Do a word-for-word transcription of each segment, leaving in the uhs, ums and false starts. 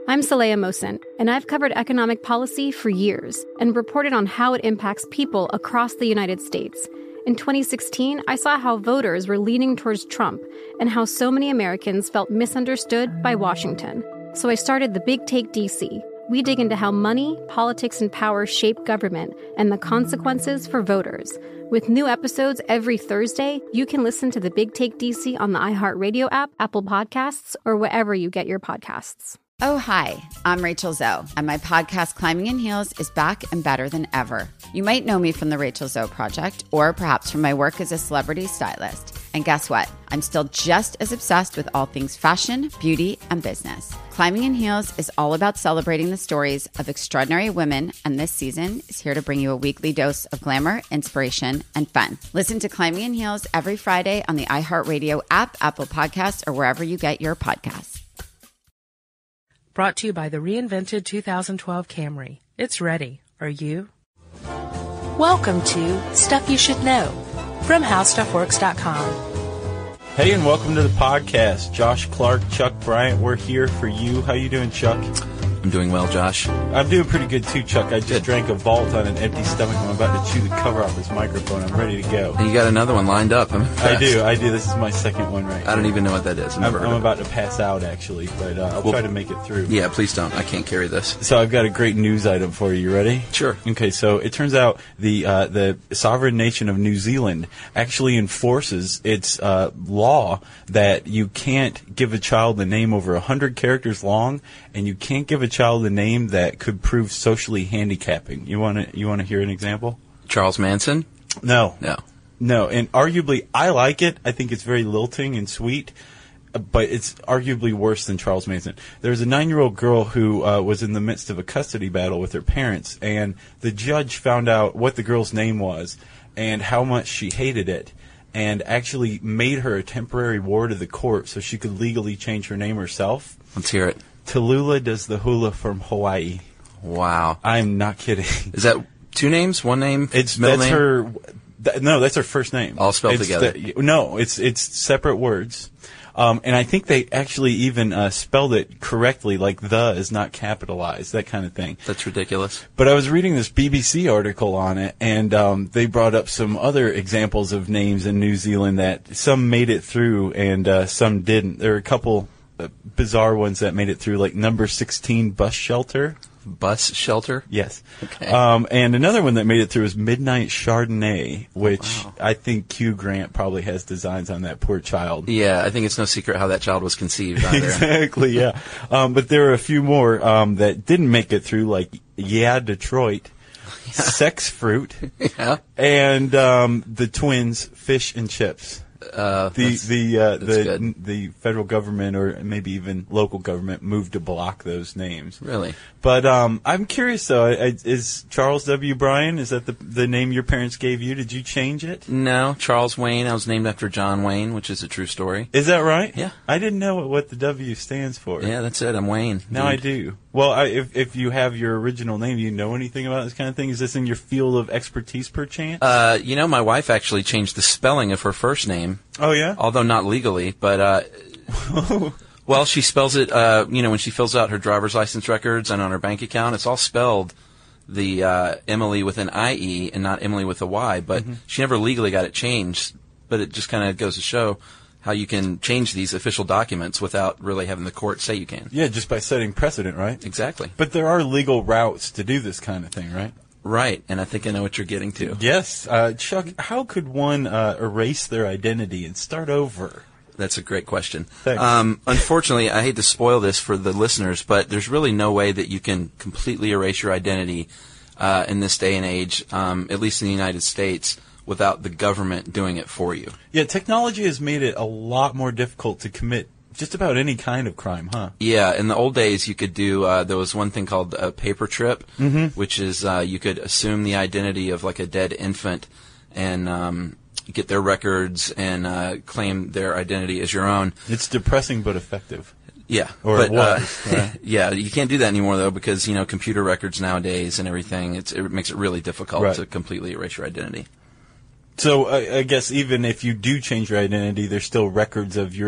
I'm Saleha Mohsin, and I've covered economic policy for years and reported on how it impacts people across the United States. In twenty sixteen, I saw how voters were leaning towards Trump and how so many Americans felt misunderstood by Washington. So I started The Big Take D C. We dig into how money, politics, and power shape government and the consequences for voters. With new episodes every Thursday, you can listen to The Big Take D C on the iHeartRadio app, Apple Podcasts, or wherever you get your podcasts. Oh, hi, I'm Rachel Zoe, and my podcast, Climbing in Heels, is back and better than ever. You might know me from the Rachel Zoe Project, or perhaps from my work as a celebrity stylist. And guess what? I'm still just as obsessed with all things fashion, beauty, and business. Climbing in Heels is all about celebrating the stories of extraordinary women, and this season is here to bring you a weekly dose of glamour, inspiration, and fun. Listen to Climbing in Heels every Friday on the iHeartRadio app, Apple Podcasts, or wherever you get your podcasts. Brought to you by the reinvented two thousand twelve Camry. It's ready. Are you? Welcome to Stuff You Should Know from How Stuff Works dot com. Hey, and welcome to the podcast. Josh Clark, Chuck Bryant, we're here for you. How you doing, Chuck? I'm doing well, Josh. I'm doing pretty good, too, Chuck. I just good. drank a Vault on an empty stomach. I'm about to chew the cover off this microphone. I'm ready to go. And you got another one lined up. I'm I do. I do. This is my second one right I don't even know what that is. I'm, I'm about to pass out, actually, but uh, I'll well, try to make it through. Yeah, please don't. I can't carry this. So I've got a great news item for you. You ready? Sure. Okay, so it turns out the uh, the sovereign nation of New Zealand actually enforces its uh, law that you can't give a child a name over one hundred characters long, and you can't give a child a name that could prove socially handicapping. You want to you want to hear an example? Charles Manson? No. No. No, and arguably, I like it. I think it's very lilting and sweet, but it's arguably worse than Charles Manson. There was a nine-year-old girl who uh, was in the midst of a custody battle with her parents, and the judge found out what the girl's name was and how much she hated it, and actually made her a temporary ward of the court so she could legally change her name herself. Let's hear it. Tallulah does the hula from Hawaii. Wow. I'm not kidding. Is that two names, one name, it's middle that's name? her. Th- no, that's her first name. All spelled it's together. The, no, it's it's separate words, um, and I think they actually even uh, spelled it correctly, like the is not capitalized, that kind of thing. That's ridiculous. But I was reading this B B C article on it, and um, they brought up some other examples of names in New Zealand that some made it through and uh, some didn't. There were a couple uh, bizarre ones that made it through, like number sixteen bus shelter. Bus shelter? Yes. Okay. Um, and another one that made it through is Midnight Chardonnay, which wow. I think Hugh Grant probably has designs on that poor child. Yeah, I think it's no secret how that child was conceived either. Exactly, yeah. Um, but there are a few more um, that didn't make it through, like Yeah, Detroit, yeah. Sex Fruit, yeah. and um, the twins, Fish and Chips. Uh, the the uh, the n- the federal government or maybe even local government moved to block those names. Really? But um, I'm curious though. Is Charles W. Bryan, is that the the name your parents gave you? Did you change it? No, Charles Wayne. I was named after John Wayne, which is a true story. Is that right? Yeah. I didn't know what the W stands for. Yeah, that's it. I'm Wayne. Now I do. Well, I, if if you have your original name, do you know anything about this kind of thing? Is this in your field of expertise, perchance? Uh, you know, my wife actually changed the spelling of her first name. Oh yeah. Although not legally, but uh, well, she spells it. Uh, you know, when she fills out her driver's license records and on her bank account, it's all spelled the uh, Emily with an I E and not Emily with a Y. But mm-hmm. she never legally got it changed. But it just kind of goes to show how you can change these official documents without really having the court say you can. Yeah, just by setting precedent, right? Exactly. But there are legal routes to do this kind of thing, right? Right, and I think I know what you're getting to. Yes. Uh, Chuck, how could one uh, erase their identity and start over? That's a great question. Thanks. Um, unfortunately, I hate to spoil this for the listeners, but there's really no way that you can completely erase your identity uh, in this day and age, um, at least in the United States, without the government doing it for you. Yeah, technology has made it a lot more difficult to commit just about any kind of crime, huh? Yeah, in the old days you could do, uh, there was one thing called a paper trip, mm-hmm. which is uh, you could assume the identity of like a dead infant and um, get their records and uh, claim their identity as your own. It's depressing but effective. Yeah, or but, it was. Uh, right? Yeah, you can't do that anymore though because you know computer records nowadays and everything. It's, it makes it really difficult right. to completely erase your identity. So I, I guess even if you do change your identity, there's still records of your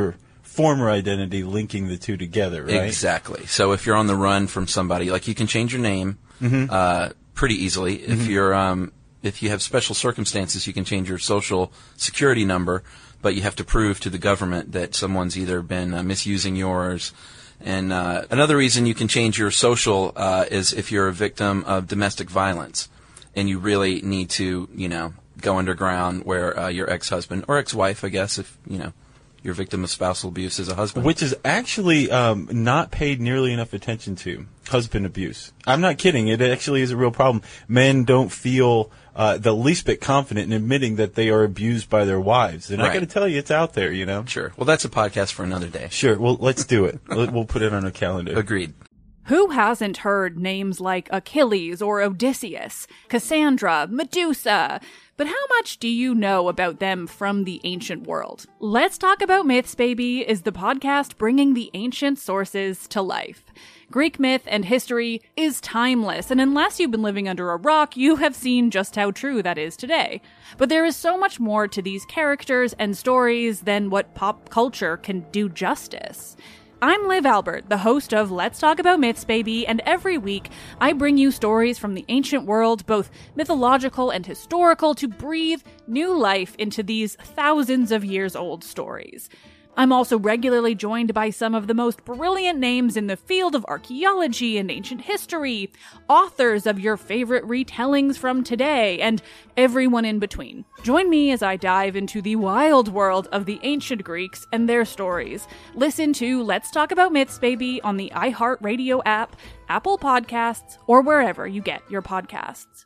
former identity, linking the two together, right? Exactly. So if you're on the run from somebody, like you can change your name mm-hmm. uh, pretty easily. Mm-hmm. If you're um, if you have special circumstances, you can change your social security number, but you have to prove to the government that someone's either been uh, misusing yours. And uh, another reason you can change your social uh, is if you're a victim of domestic violence, and you really need to, you know, go underground where uh, your ex-husband or ex-wife, I guess, if you know. You're a victim of spousal abuse as a husband. Which is actually um, not paid nearly enough attention to, husband abuse. I'm not kidding. It actually is a real problem. Men don't feel uh, the least bit confident in admitting that they are abused by their wives. And right. I got to tell you, it's out there, you know? Sure. Well, that's a podcast for another day. Sure. Well, let's do it. We'll put it on a calendar. Agreed. Who hasn't heard names like Achilles or Odysseus, Cassandra, Medusa? But how much do you know about them from the ancient world? Let's Talk About Myths, Baby is the podcast bringing the ancient sources to life. Greek myth and history is timeless, and unless you've been living under a rock, you have seen just how true that is today. But there is so much more to these characters and stories than what pop culture can do justice. I'm Liv Albert, the host of Let's Talk About Myths, Baby, and every week I bring you stories from the ancient world, both mythological and historical, to breathe new life into these thousands of years old stories. I'm also regularly joined by some of the most brilliant names in the field of archaeology and ancient history, authors of your favorite retellings from today, and everyone in between. Join me as I dive into the wild world of the ancient Greeks and their stories. Listen to Let's Talk About Myths, Baby on the iHeartRadio app, Apple Podcasts, or wherever you get your podcasts.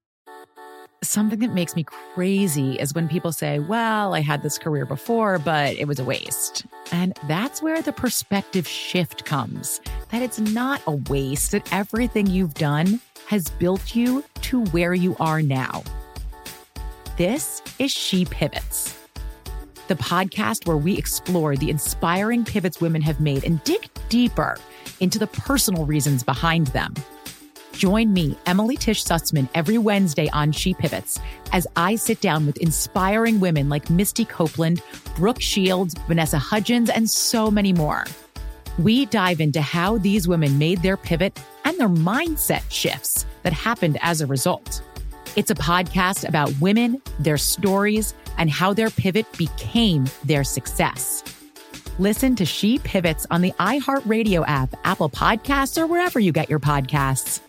Something that makes me crazy is when people say, well, I had this career before, but it was a waste. And that's where the perspective shift comes, that it's not a waste, that everything you've done has built you to where you are now. This is She Pivots, the podcast where we explore the inspiring pivots women have made and dig deeper into the personal reasons behind them. Join me, Emily Tish Sussman, every Wednesday on She Pivots as I sit down with inspiring women like Misty Copeland, Brooke Shields, Vanessa Hudgens, and so many more. We dive into how these women made their pivot and their mindset shifts that happened as a result. It's a podcast about women, their stories, and how their pivot became their success. Listen to She Pivots on the iHeartRadio app, Apple Podcasts, or wherever you get your podcasts.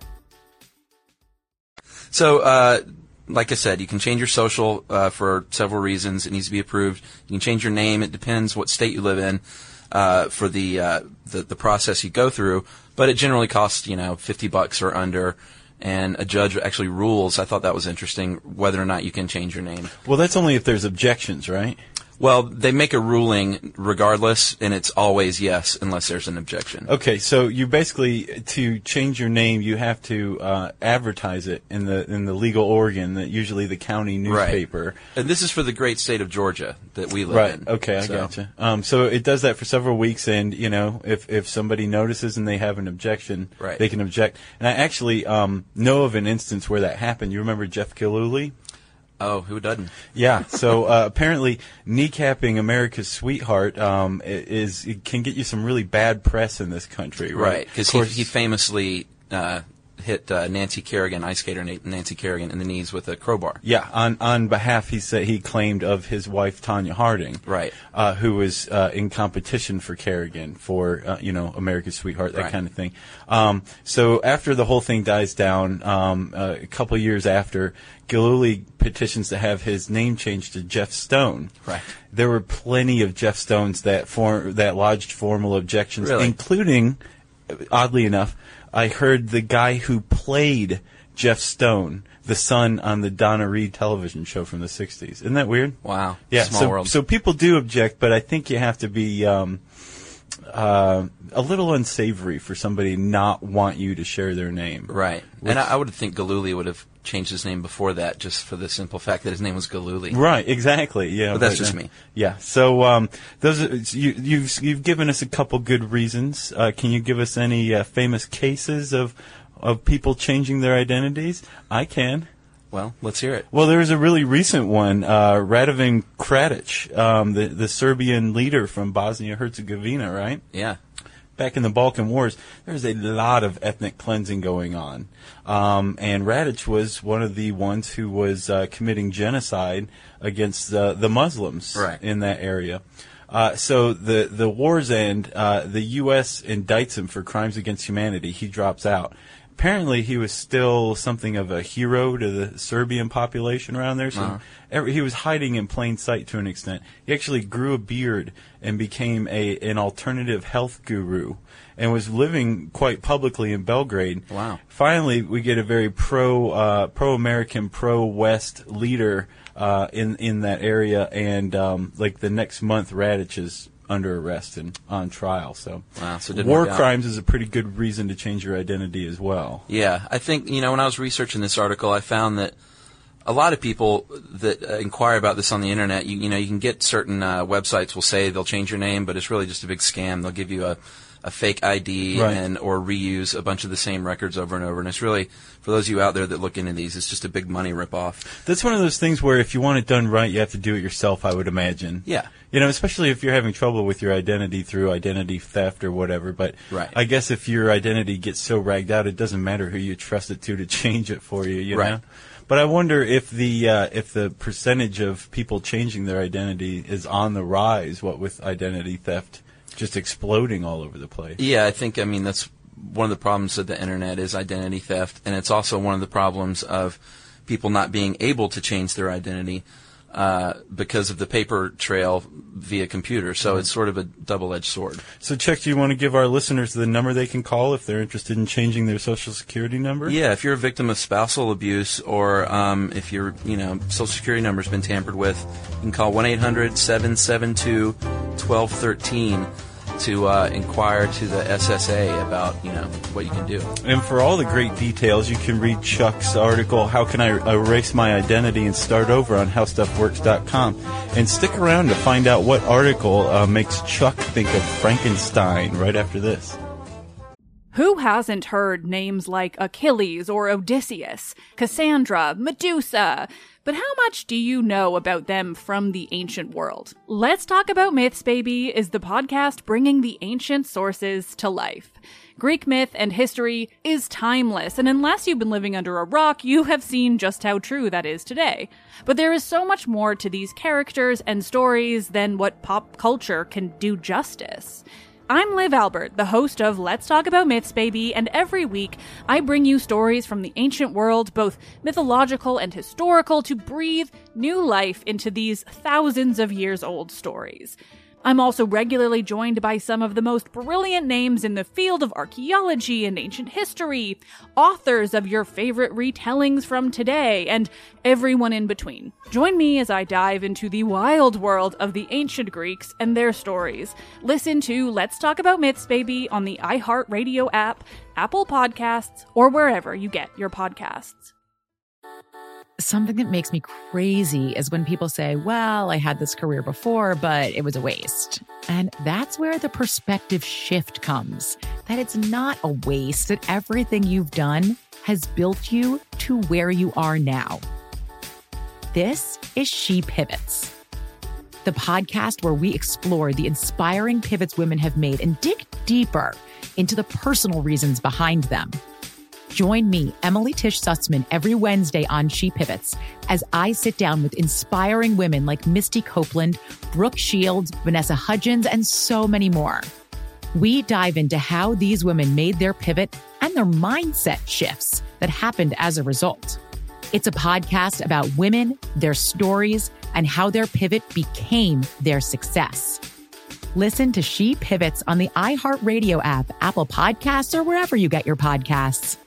So, uh, like I said, you can change your social uh, for several reasons. It needs to be approved. You can change your name. It depends what state you live in uh, for the, uh, the the process you go through. But it generally costs, you know, fifty bucks or under. And a judge actually rules, I thought that was interesting, whether or not you can change your name. Well, that's only if there's objections, right? Well, they make a ruling regardless, and it's always yes unless there's an objection. Okay, so you basically, to change your name, you have to uh, advertise it in the in the legal organ, that usually the county newspaper. Right. And this is for the great state of Georgia that we live right. in. Right, okay, I so. gotcha. Um, so it does that for several weeks, and, you know, if, if somebody notices and they have an objection, right. they can object. And I actually um, know of an instance where that happened. You remember Jeff Gillooly? Oh, who doesn't? Yeah. So uh, apparently, kneecapping America's sweetheart um, is it can get you some really bad press in this country, right? Right. Because he, he famously uh, hit uh, Nancy Kerrigan, ice skater Nancy Kerrigan, in the knees with a crowbar. Yeah. On on behalf, he said he claimed of his wife Tanya Harding, right? Uh, who was uh, in competition for Kerrigan for uh, you know America's sweetheart, that right. kind of thing. Um, so after the whole thing dies down, um, uh, a couple years after, Gillooly petitions to have his name changed to Jeff Stone. Right. There were plenty of Jeff Stones that form that lodged formal objections, really? Including, oddly enough, I heard the guy who played Jeff Stone, the son on the Donna Reed television show from the sixties. Isn't that weird? Wow. Yeah. Small so, world. So people do object, but I think you have to be um, uh, a little unsavory for somebody not want you to share their name. Right. Which, and I, I would think Gillooly would have changed his name before that, just for the simple fact that his name was Gillooly. Right, exactly. Yeah, but that's but, just uh, me. Yeah. So um, those are, you, you've you've given us a couple good reasons. Uh, can you give us any uh, famous cases of of people changing their identities? I can. Well, let's hear it. Well, there was a really recent one, uh, Radovan Kradic, um, the, the Serbian leader from Bosnia-Herzegovina, right? Yeah. Back in the Balkan Wars, there was a lot of ethnic cleansing going on. Um, and Radic was one of the ones who was uh, committing genocide against uh, the Muslims right. in that area. Uh, so the, the wars end, uh, the U S indicts him for crimes against humanity. He drops out. Apparently, he was still something of a hero to the Serbian population around there. So uh-huh. every, he was hiding in plain sight to an extent. He actually grew a beard and became a an alternative health guru and was living quite publicly in Belgrade. Wow. Finally, we get a very pro uh, pro-American, pro-West leader uh, in in that area, and um, like the next month, Radic is under arrest and on trial. So, wow, so it didn't war work out. crimes is a pretty good reason to change your identity as well. Yeah, I think, you know, when I was researching this article, I found that a lot of people that uh, inquire about this on the internet, you, you know, you can get certain uh, websites will say they'll change your name, but it's really just a big scam. They'll give you a, a fake I D Right. and or reuse a bunch of the same records over and over. And it's really, for those of you out there that look into these, it's just a big money ripoff. That's one of those things where if you want it done right, you have to do it yourself, I would imagine. Yeah. You know, especially if you're having trouble with your identity through identity theft or whatever. But Right. I guess if your identity gets so ragged out, it doesn't matter who you trust it to to change it for you, you Right. know? But I wonder if the uh, if the percentage of people changing their identity is on the rise, what with identity theft just exploding all over the place. Yeah, I think, I mean, that's one of the problems of the internet is identity theft, and it's also one of the problems of people not being able to change their identity uh, because of the paper trail via computer. So Mm-hmm. it's sort of a double-edged sword. So, Chuck, do you want to give our listeners the number they can call if they're interested in changing their Social Security number? Yeah, if you're a victim of spousal abuse or um, if your you know Social Security number's been tampered with, you can call one eight hundred seven seven two one two one three to uh, inquire to the S S A about you know what you can do. And for all the great details, you can read Chuck's article, How Can I Erase My Identity and Start Over, on how stuff works dot com. And stick around to find out what article uh, makes Chuck think of Frankenstein right after this. Who hasn't heard names like Achilles or Odysseus, Cassandra, Medusa? But how much do you know about them from the ancient world? Let's Talk About Myths, Baby is the podcast bringing the ancient sources to life. Greek myth and history is timeless, and unless you've been living under a rock, you have seen just how true that is today. But there is so much more to these characters and stories than what pop culture can do justice. I'm Liv Albert, the host of Let's Talk About Myths, Baby, and every week I bring you stories from the ancient world, both mythological and historical, to breathe new life into these thousands of years old stories. I'm also regularly joined by some of the most brilliant names in the field of archaeology and ancient history, authors of your favorite retellings from today, and everyone in between. Join me as I dive into the wild world of the ancient Greeks and their stories. Listen to Let's Talk About Myths, Baby on the iHeartRadio app, Apple Podcasts, or wherever you get your podcasts. Something that makes me crazy is when people say, well, I had this career before, but it was a waste. And that's where the perspective shift comes, that it's not a waste, that everything you've done has built you to where you are now. This is She Pivots, the podcast where we explore the inspiring pivots women have made and dig deeper into the personal reasons behind them. Join me, Emily Tish Sussman, every Wednesday on She Pivots as I sit down with inspiring women like Misty Copeland, Brooke Shields, Vanessa Hudgens, and so many more. We dive into how these women made their pivot and their mindset shifts that happened as a result. It's a podcast about women, their stories, and how their pivot became their success. Listen to She Pivots on the iHeartRadio app, Apple Podcasts, or wherever you get your podcasts.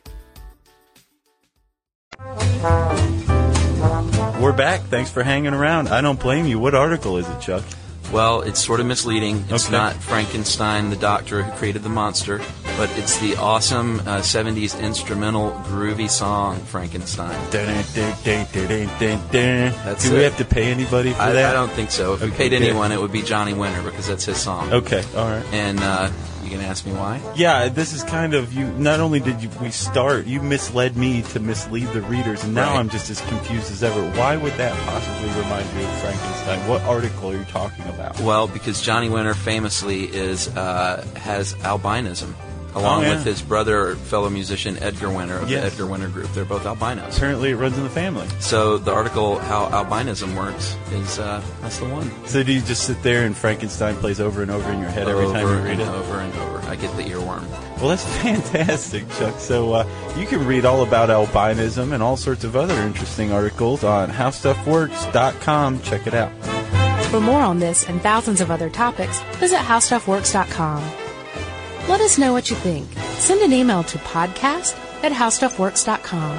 We're back. Thanks for hanging around. I don't blame you. What article is it, Chuck? Well, it's sort of misleading. It's Okay. not Frankenstein, the doctor who created the monster, but it's the awesome uh, seventies instrumental groovy song, Frankenstein. That's That's Do we it. have to pay anybody for I, that? I don't think so. If we Okay, paid good. anyone, it would be Johnny Winter because that's his song. Okay, all right. And uh, You gonna ask me why? Yeah, this is kind of you. Not only did you, we start, you misled me to mislead the readers, and now Right. I'm just as confused as ever. Why would that possibly remind you of Frankenstein? What article are you talking about? Well, because Johnny Winter famously is uh, has albinism, along Oh, yeah. with his brother, fellow musician Edgar Winter of Yes. the Edgar Winter Group. They're both albinos. Apparently, it runs in the family. So the article, How Albinism Works, is uh, that's the one. So do you just sit there and Frankenstein plays over and over in your head every over time you read and it? over and over. I get the earworm. Well, that's fantastic, Chuck. So uh, you can read all about albinism and all sorts of other interesting articles on how stuff works dot com. Check it out. For more on this and thousands of other topics, visit how stuff works dot com. Let us know what you think. Send an email to podcast at how stuff works dot com.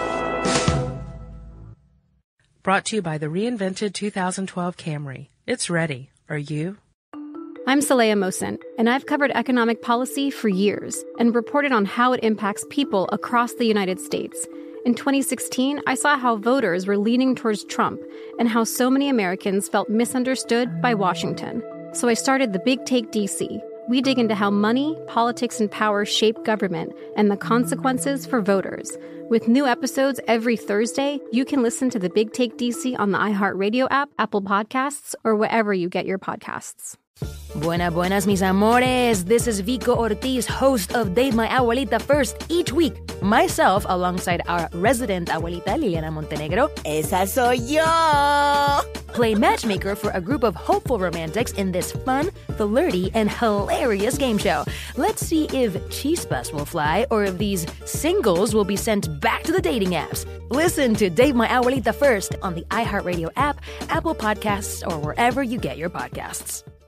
Brought to you by the reinvented two thousand twelve Camry. It's ready. Are you? I'm Saleha Mohsin, and I've covered economic policy for years and reported on how it impacts people across the United States. In twenty sixteen, I saw how voters were leaning towards Trump and how so many Americans felt misunderstood by Washington. So I started the Big Take D C. We dig into how money, politics, and power shape government and the consequences for voters. With new episodes every Thursday, you can listen to the Big Take D C on the iHeartRadio app, Apple Podcasts, or wherever you get your podcasts. Buenas, buenas, mis amores. This is Vico Ortiz, host of Date My Abuelita First. Each week, myself, alongside our resident abuelita, Liliana Montenegro, esa soy yo, play matchmaker for a group of hopeful romantics in this fun, flirty, and hilarious game show. Let's see if chispas will fly or if these singles will be sent back to the dating apps. Listen to Date My Abuelita First on the iHeartRadio app, Apple Podcasts, or wherever you get your podcasts.